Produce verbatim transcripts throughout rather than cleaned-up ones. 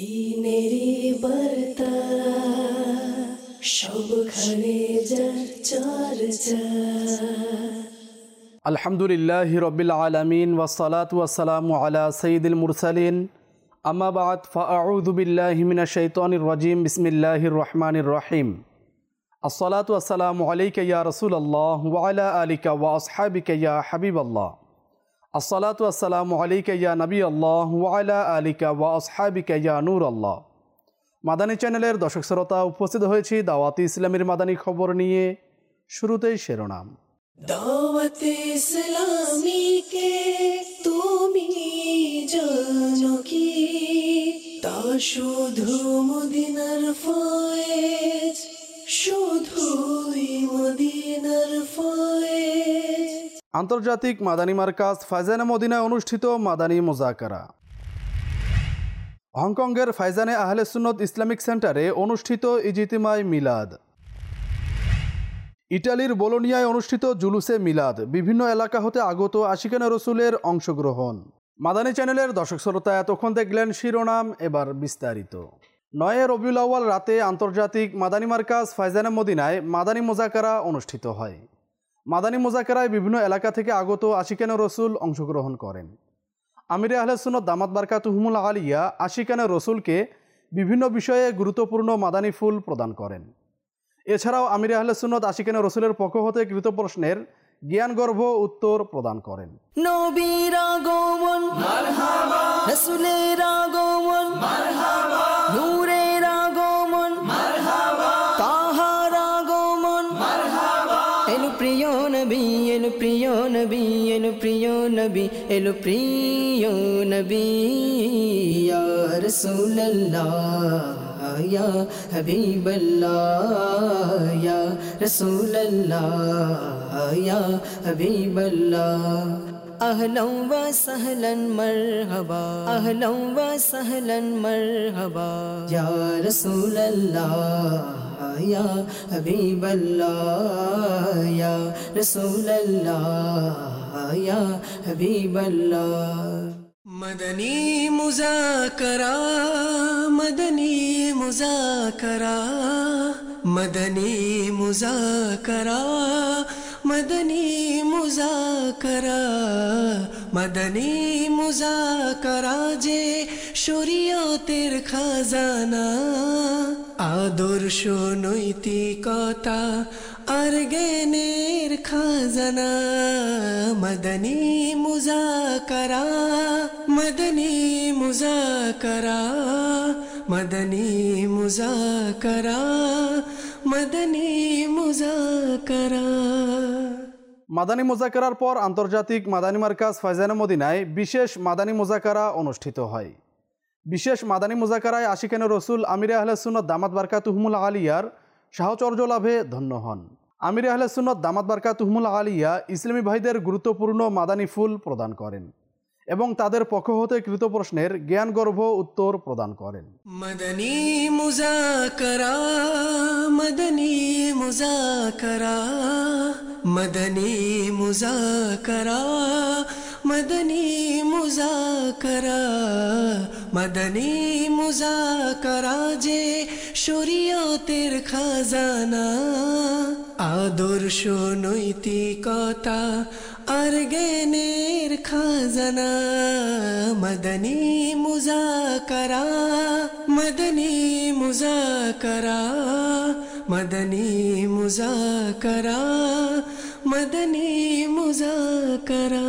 দিনেরি বার্তা সবখানে যার চর্চা। আলহামদুলিল্লাহি রাব্বিল আলামিন ওয়াসসালাতু ওয়াসসালামু আলা সাইয়্যিদিল মুরসালিন আম্মা বা'দ ফাআউযু বিল্লাহি মিনাশ শাইতানির রাজিম বিসমিল্লাহির রহমানির রহিম। আসসালাতু ওয়াসসালামু আলাইকা ইয়া রাসূলুল্লাহ ওয়া আলা আলিকা ওয়া আসহাবিকা ইয়া হাবিবাল্লাহ। আসসালাতু ওয়াসসালামু আলাইকা ইয়া নবিয়াল্লাহ ওয়া আলা আলিকা ওয়া আসহাবিকা ইয়া নূরাল্লাহ। মাদানী চ্যানেলের দর্শক শ্রোতা, উপস্থিত হয়েছি দাওয়াতে ইসলামের মাদানী খবর নিয়ে। শুরুতেই শিরোনাম। দাওয়াতে ইসলামী কে তুমি জানো কি? তা শুধু মদিনার ফয়েজ, শুধুই মদিনার ফয়েজ। আন্তর্জাতিক মাদানী মার্কাজ ফাইজানে মদিনায় অনুষ্ঠিত মাদানী মুজাকারা। হংকংয়ের ফাইজানে আহলে সুন্নত ইসলামিক সেন্টারে অনুষ্ঠিত ইজতিমায়ে মিলাদ। ইটালির বোলোনিয়ায় অনুষ্ঠিত জুলুসে মিলাদ। বিভিন্ন এলাকা হতে আগত আশিকানে রসুলের অংশগ্রহণ। মাদানী চ্যানেলের দর্শক শ্রোতা, এতক্ষণ দেখলেন শিরোনাম, এবার বিস্তারিত। নয় রবিউল আউয়াল রাতে আন্তর্জাতিক মাদানী মার্কাজ ফাইজানে মদিনায় মাদানী মুজাকারা অনুষ্ঠিত হয়। মাদানী মুজাকারায় বিভিন্ন এলাকা থেকে আগত আশিকানে রসুল অংশগ্রহণ করেন। আমিরে আহলে সুন্নাত দামাত বারকাতুহুমুল আলিয়া আশিকানে রসুলকে বিভিন্ন বিষয়ে গুরুত্বপূর্ণ মাদানী ফুল প্রদান করেন। এছাড়াও আমিরে আহলে সুন্নাত আশিকানে রসুলের পক্ষ হতে কৃত প্রশ্নের জ্ঞানগর্ভ উত্তর প্রদান করেন। নবীর আগমন মারহাবা, রাসূলের আগমন মারহাবা, নূরের আগমন মারহাবা, তাহার আগমন মারহাবা। এলো প্রিয় নবী, এলো প্রিয় নবী, এলো প্রিয় নবী, এলো প্রিয় নবী। ইয়া রাসূলুল্লাহ ইয়া হাবিবাল্লাহ, ইয়া রাসূলুল্লাহ ইয়া হাবিবাল্লাহ। আহলান ওয়া সাহলান মারহাবা, আহলান ওয়া সাহলান মারহাবা, ইয়া রাসূলুল্লাহ ইয়া হাবিবাল্লাহ, ইয়া রাসূলুল্লাহ ইয়া হাবিবাল্লাহ। মদনী মুজাকরা, মদনী মুজাকরা, মদনী মুজাকরা, মদনী মুজাকরা, মদনী মুজাকরা যে শরীয়তের খাজানা, আদর্শ নৈতিকতা আর জ্ঞানের খাজানা। মদনী মুজাকরা, মদনী মুজাকরা, মদনী মুজাকরা, মদনী মুজাকরা। মাদানী মুজাকারার পর আন্তর্জাতিক মাদানী মার্কাজ ফাইজানে মদিনায় বিশেষ মাদানী মুজাকারা অনুষ্ঠিত হয়। বিশেষ মাদানী মুজাকারায় আশিকানে রসুল আমিরে আহলে সুন্নাত দামাত বারকাতুহুমুল আলিয়ার সাহচর্য লাভে ধন্য হন। আমিরে আহলে সুন্নাত দামাত বারকাতুহুমুল আলিয়া ইসলামী ভাইদের গুরুত্বপূর্ণ মাদানী ফুল প্রদান করেন এবং তাদের পক্ষ হতে কৃত প্রশ্নের জ্ঞানগর্ভ উত্তর প্রদান করেন। মদনী মুজাকরা, মদনী মুজাকরা, মদনী মুজাকরা, মদনী মুজাকরা, মদনী মুজাকরা যে শরীয়তের খাজানা, আদর্শ নৈতিকতা আর জ্ঞানের খাজানা। মদনী মুজাকরা, মদনী মুজাকরা, মদনী মুজাকরা, মদনী মুজাকরা।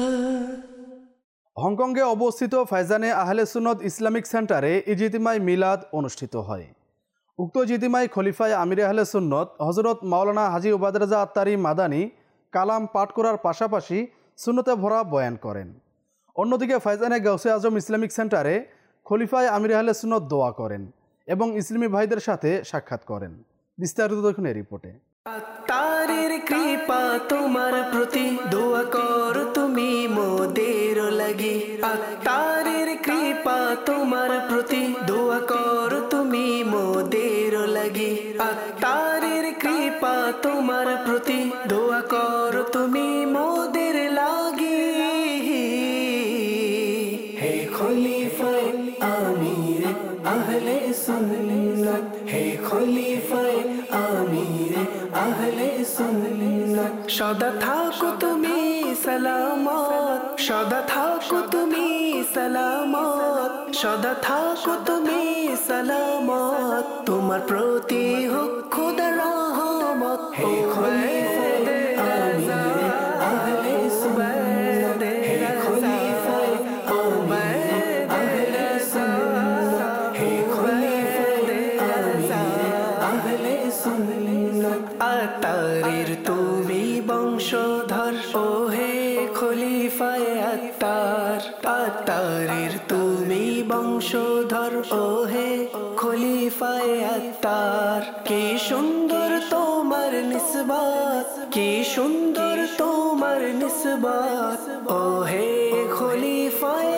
হংকংয়ে অবস্থিত ফাইজানে আহলে সুন্নত ইসলামিক সেন্টারে ইজতিমায়ে মিলাদ অনুষ্ঠিত হয়। উক্ত ইজতিমায়ে খলিফায়ে আমিরে আহলে সুন্নত হযরত মাওলানা হাজী উবায়দুর রাজা আত্তারি মাদানী কালাম পাঠ করার পাশাপাশি সুন্নতে ভরা বয়ান করেন। অন্যদিকে ফাইজানে গাউসে আজম ইসলামিক সেন্টারে খলিফায়ে আমিরে আহলে সুন্নত দোয়া করেন এবং ইসলামী ভাইদের সাথে সাক্ষাৎ করেন। বিস্তারিত দেখুন এই রিপোর্টে। আত্মারের কৃপা তোমার প্রতি, দোয়া কর তুমি মোদের লাগি। আত্মারের কৃপা তোমার প্রতি, দোয়া কর তুমি মোদের লাগি। আত্মারের কৃপা তোমার প্রতি, দোয়া কর তুমি মোদের লাগি। হে খলিফায়ে আমির আহলে সুন্নাত হে খলিফায়ে আমিরে আহলে সুন্নাত সদা থাকো তুমি সালামত সদা থাকো তুমি সালামত সদা থাকো তুমি সালামত তোমার প্রতি হোক খোদার রহমত হে খলিফায়ে আমিরে আহলে সুন্নাত হে খলিফায়ে আমিরে আহলে সুন্নাত হে খলিফায়ে আমিরে আহলে সুন্নাত আতারের তুমি বংশধর ও হে খলিফায়ে আত্তার আতারের তুমি বংশধর ও হে খলিফায়ে আত্তার কি সুন্দর তোমার নিসবত কি সুন্দর তোমার নিসবত ও হে খলিফায়ে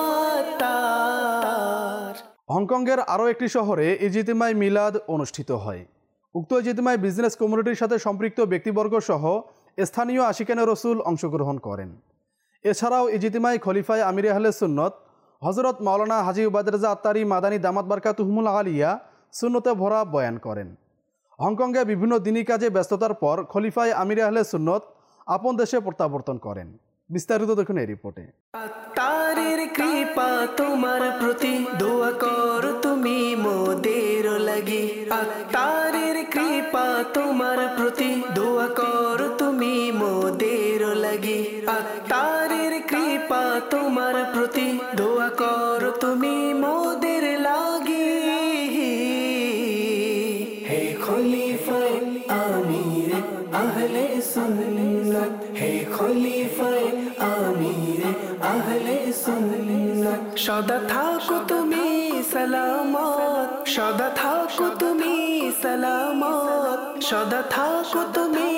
আত্তার। হংকংয়ের আরও একটি শহরে ইজতিমাই মিলাদ অনুষ্ঠিত হয়। উক্ত ইজতিমায় বিজনেস কমিউনিটির সাথে সম্পৃক্ত ব্যক্তিবর্গ সহ স্থানীয় আশিকানে রসুল অংশগ্রহণ করেন। এছাড়াও ইজতিমায় খলিফায়ে আমিরে আহলে সুন্নত হজরত মাওলানা হাজী উবায়দ রেজা আত্তারি মাদানী দামাত বারকাতুহুমুল আলিয়া সুন্নতে ভরা বয়ান করেন। হংকংয়ে বিভিন্ন দিনী কাজে ব্যস্ততার পর খলিফায়ে আমিরে আহলে সুন্নত আপন দেশে প্রত্যাবর্তন করেন। বিস্তারিত দেখুন এই রিপোর্টে। আত্তারের কৃপা তোমার প্রতি দোয়া কর তুমি মোদের লাগি আত্তারের কৃপা তোমার প্রতি দোয়া কর তুমি মোদের লাগি আত্তারের কৃপা তোমার প্রতি দোয়া কর তুমি মোদের লাগি হে খলিফায়ে আমিরে আহলে সুন্নাত হে খলিফায়ে আমিরে আহলে সুন্নাত সদা থাকো তুমি সালামত সদা থাকো তুমি সালামত সদা থাকো তুমি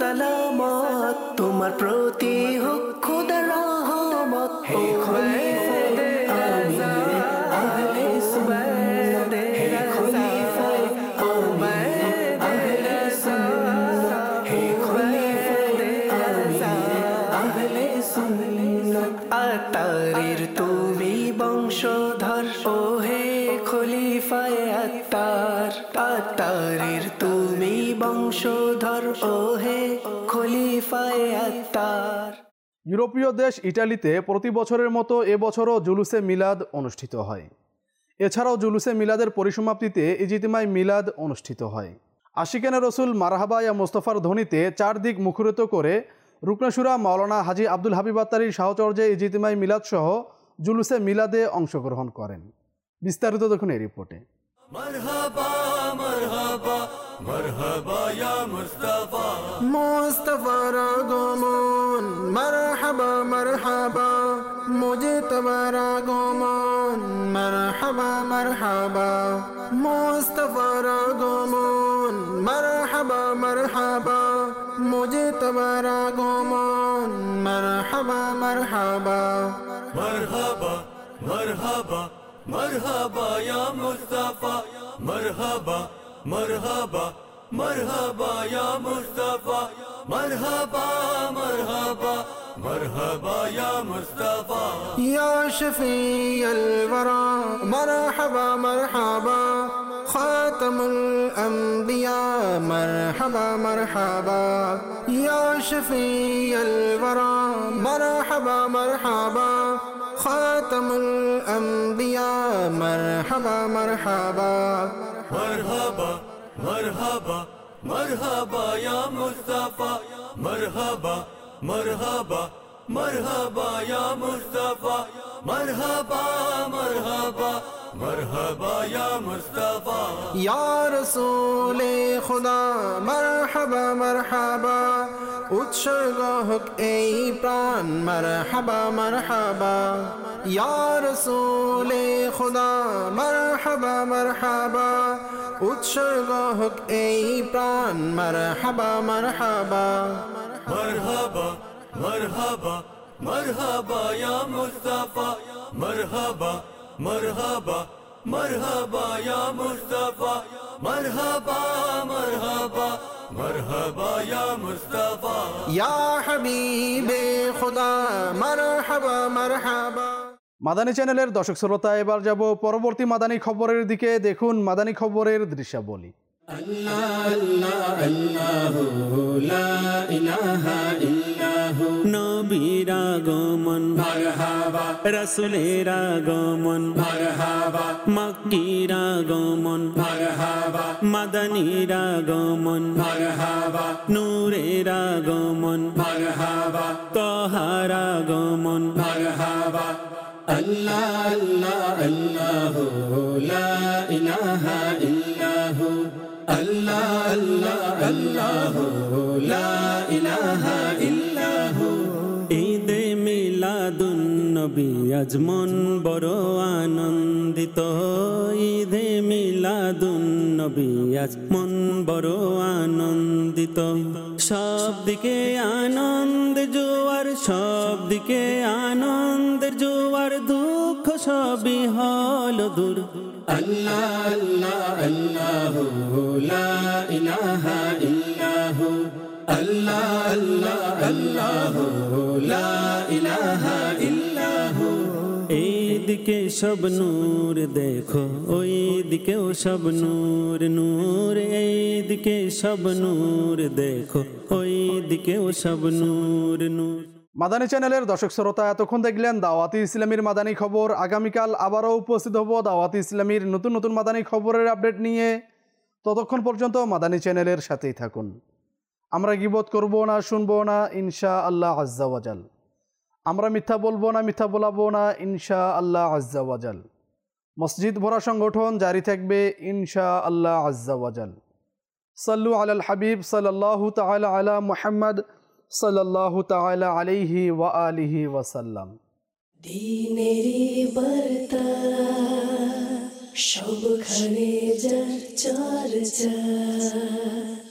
সালামত তোমার প্রতি হোক খোদার রহমত হে খলিফায়ে আমিরে আহলে সুন্নাত হে খলিফায়ে আমিরে আহলে সুন্নাত হে খলিফায়ে আমিরে আহলে সুন্নাত আত্তারের তুমি বংশধর ও হে খলিফায়ে আত্তার আত্তারের তুমি বংশধর ও হে খলিফায়ে আত্তার। ইউরোপীয় দেশ ইটালিতে প্রতি বছরের মতো এবছরও জুলুসে মিলাদ অনুষ্ঠিত হয়। এছাড়াও জুলুসে মিলাদের পরিসমাপ্তিতে ইজতিমাই মিলাদ অনুষ্ঠিত হয়। আশিকানে রসুল মারহাবা ইয়া মুস্তফার ধ্বনিতে চারদিক মুখরিত করে রুকনেশুরা মাওলানা হাজী আব্দুল হাবিব আত্তারির সাহচর্যে ইজতিমাই মিলাদ সহ জুলুসে মিলাদে অংশগ্রহণ করেন। বিস্তারিত দেখুন এই রিপোর্টে। মারহাবা মারহাবা মারহাবা ইয়া মুস্তাফা মুস্তাফার আগমন মারহাবা মারহাবা মুজতবার আগমন মারহাবা মারহাবা মুস্তাফার আগমন মারহাবা মারহাবা মুজতবার আগমন মারহাবা মারহাবা মারহাবা মারহাবা মারহাবা ইয়া মুস্তাফা মারহাবা মারহাবা মারহাবা ইয়া মুস্তাফা মারহাবা মারহাবা মারহাবা ইয়া মুস্তাফা ইয়া শফিয়াল ওয়ারা মারহাবা মারহাবা খাতামুল আম্বিয়া মারহাবা মারহাবা ইয়া শফিয়াল ওয়ারা মারহাবা মারহাবা খাতামুল আম্বিয়া মারহাবা মারহাবা মারহাবা মারহাবা মারহাবা ইয়া মুস্তাফা মারহাবা মারহাবা মারহাবা ইয়া মুস্তাফা মারহাবা মারহাবা মারহাবা ইয়া মুস্তাফা ইয়া রাসূলে খুদা মারহাবা মারহাবা উৎসর্গ হোক এই প্রাণ মারহাবা মারহাবা ইয়া রাসূলে খুদা মারহাবা মারহাবা উৎসর্গ হোক এই প্রাণ মারহাবা মারহাবা মারহাবা মারহাবা মারহাবা ইয়া মুস্তাফা মারহাবা মারহাবা মারহাবা ইয়া মুস্তাফা মারহাবা মারহাবা মারহাবা ইয়া মুস্তাফা ইয়া হাবিবে খুদা মারহাবা মারহাবা। মাদানী চ্যানেলের দর্শক শ্রোতা, এবার যাব পরবর্তী মাদানী খবরের দিকে। দেখুন মাদানী খবরের দৃশ্যাবলী। আল্লাহ আল্লাহ আল্লাহু লা ইলাহা ইল্লাহু নবীর আগমন মারহাবা রাসূলের আগমন মারহাবা মক্কির আগমন মারহাবা মাদানীর আগমন মারহাবা নূরের আগমন মারহাবা তাহার আগমন মারহাবা আল্লাহ আল্লাহ আল্লাহু লা ইলাহা ইল্লাহু আল্লাহ আল্লাহ আল্লাহু লা ইলাহা ইল্লাহু ঈদে মিলাদুন নবী আজ মন বড় আনন্দিত ঈদে মিলাদুন নবী আজ মন বড় আনন্দিত সব দিকে আনন্দের জোয়ার সব দিকে আনন্দের জোয়ার দুঃখ সবই হলো দূর আল্লাহ আল্লাহ আল্লাহু লা ইলাহা ইল্লাহু আল্লাহ আল্লাহ আল্লাহু লা ইলাহা ইল্লাহু এইদিকে সব নূর দেখো ওই দিকেও সব নূর নূর এইদিকে সব নূর দেখো ওই দিকেও সব নূর নূর। মাদানী চ্যানেলের দর্শক শ্রোতা, এতক্ষণ দেখলেন দাওয়াতি ইসলামীর মাদানী খবর। আগামীকাল আবারও উপস্থিত হব দাওয়াতি ইসলামীর নতুন নতুন মাদানী খবরের আপডেট নিয়ে। ততক্ষণ পর্যন্ত মাদানী চ্যানেলের সাথেই থাকুন। আমরা গীবত করব না, শুনবো না, ইনশা আল্লাহ আজ্জা ওয়াজাল। আমরা মিথ্যা বলবো না, মিথ্যা বলাবো না, ইনশা আল্লাহ আজ্জা ওয়াজাল। মসজিদ ভরা সংগঠন জারি থাকবে ইনশা আল্লাহ আজ্জা ওয়াজাল। সাল্লু আলাল হাবিব সাল্লাল্লাহু তাআলা আলা মুহাম্মদ সাল্লাল্লাহু তাআলা আলাইহি ওয়া আলিহি ওয়াসাল্লাম। দ্বীনেরি বার্তা সবখানে যার চর্চা।